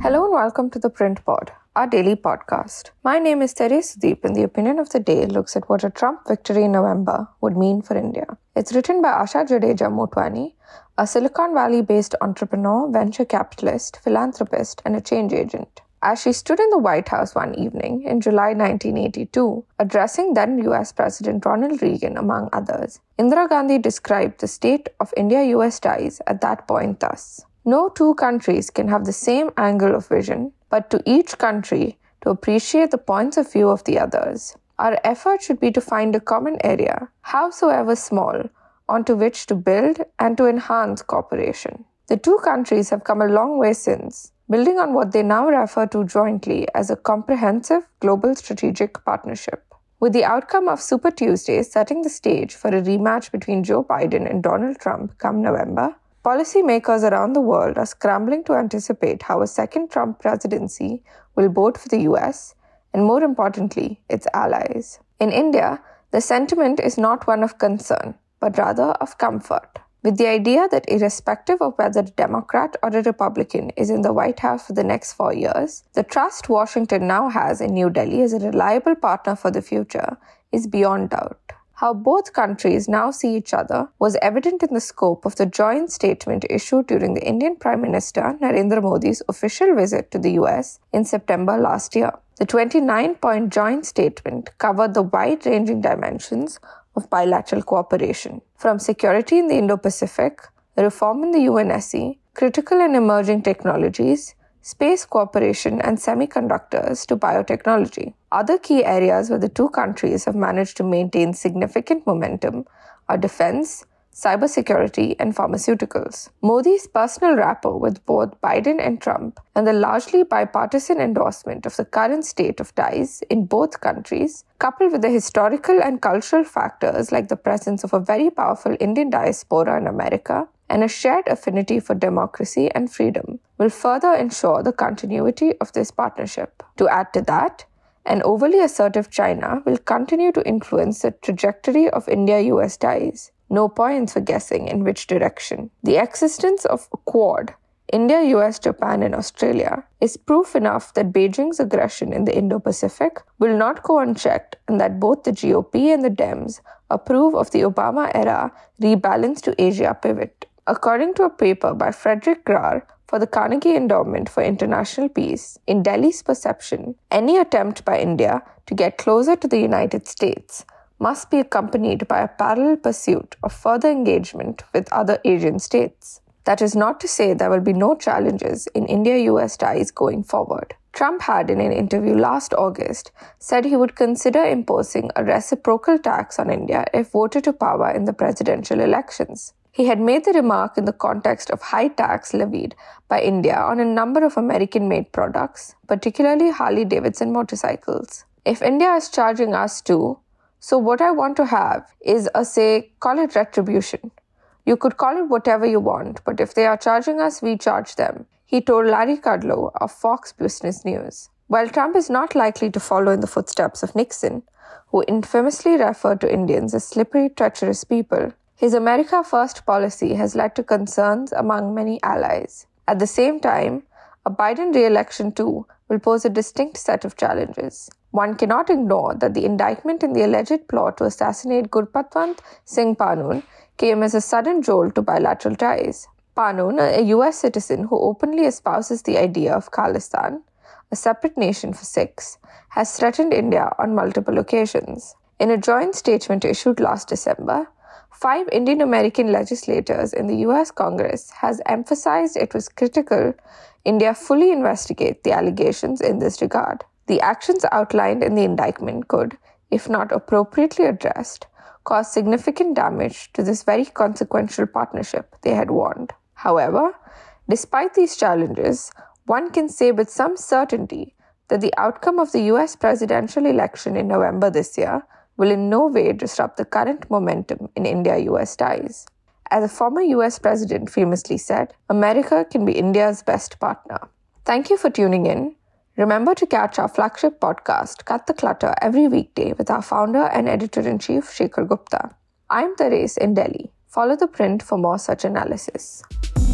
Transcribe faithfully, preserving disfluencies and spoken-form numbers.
Hello and welcome to the Print Pod, our daily podcast. My name is Therese Sudeep and the opinion of the day looks at what a Trump victory in November would mean for India. It's written by Asha Jadeja Motwani, a Silicon Valley-based entrepreneur, venture capitalist, philanthropist, and a change agent. As she stood in the White House one evening in July nineteen eighty-two, addressing then U S President Ronald Reagan, among others, Indira Gandhi described the state of India-U S ties at that point thus: "No two countries can have the same angle of vision, but to each country to appreciate the points of view of the others. Our effort should be to find a common area, howsoever small, onto which to build and to enhance cooperation." The two countries have come a long way since, building on what they now refer to jointly as a comprehensive global strategic partnership. With the outcome of Super Tuesday setting the stage for a rematch between Joe Biden and Donald Trump come November, policymakers around the world are scrambling to anticipate how a second Trump presidency will bode for the U S and, more importantly, its allies. In India, the sentiment is not one of concern, but rather of comfort, with the idea that irrespective of whether a Democrat or a Republican is in the White House for the next four years, the trust Washington now has in New Delhi as a reliable partner for the future is beyond doubt. How both countries now see each other was evident in the scope of the joint statement issued during the Indian Prime Minister Narendra Modi's official visit to the U S in September last year. The twenty-nine point joint statement covered the wide-ranging dimensions of bilateral cooperation, from security in the Indo-Pacific, reform in the U N S C, critical and emerging technologies, space cooperation and semiconductors to biotechnology. Other key areas where the two countries have managed to maintain significant momentum are defense, cybersecurity, and pharmaceuticals. Modi's personal rapport with both Biden and Trump and the largely bipartisan endorsement of the current state of ties in both countries, coupled with the historical and cultural factors like the presence of a very powerful Indian diaspora in America and a shared affinity for democracy and freedom, will further ensure the continuity of this partnership. To add to that, an overly assertive China will continue to influence the trajectory of India-U S ties. No points for guessing in which direction. The existence of a Quad, India, U S, Japan, and Australia, is proof enough that Beijing's aggression in the Indo-Pacific will not go unchecked and that both the G O P and the Dems approve of the Obama-era rebalance to Asia pivot. According to a paper by Frederick Graer for the Carnegie Endowment for International Peace, in Delhi's perception, any attempt by India to get closer to the United States must be accompanied by a parallel pursuit of further engagement with other Asian states. That is not to say there will be no challenges in India-U S ties going forward. Trump had, in an interview last August, said he would consider imposing a reciprocal tax on India if voted to power in the presidential elections. He had made the remark in the context of high tax levied by India on a number of American-made products, particularly Harley-Davidson motorcycles. If India is charging us too, so what I want to have is a, say, call it retribution. You could call it whatever you want, but if they are charging us, we charge them, he told Larry Kudlow of Fox Business News. While Trump is not likely to follow in the footsteps of Nixon, who infamously referred to Indians as slippery, treacherous people, his America First policy has led to concerns among many allies. At the same time, a Biden re-election too will pose a distinct set of challenges. One cannot ignore that the indictment in the alleged plot to assassinate Gurpatwant Singh Panun came as a sudden jolt to bilateral ties. Panun, a U S citizen who openly espouses the idea of Khalistan, a separate nation for Sikhs, has threatened India on multiple occasions. In a joint statement issued last December, five Indian American legislators in the U S Congress has emphasized it was critical India fully investigate the allegations in this regard. The actions outlined in the indictment could, if not appropriately addressed, cause significant damage to this very consequential partnership, they had warned. However, despite these challenges, one can say with some certainty that the outcome of the U S presidential election in November this year will in no way disrupt the current momentum in India-U S ties. As a former U S president famously said, America can be India's best partner. Thank you for tuning in. Remember to catch our flagship podcast, Cut the Clutter, every weekday with our founder and editor-in-chief, Shekhar Gupta. I'm Therese in Delhi. Follow The Print for more such analysis.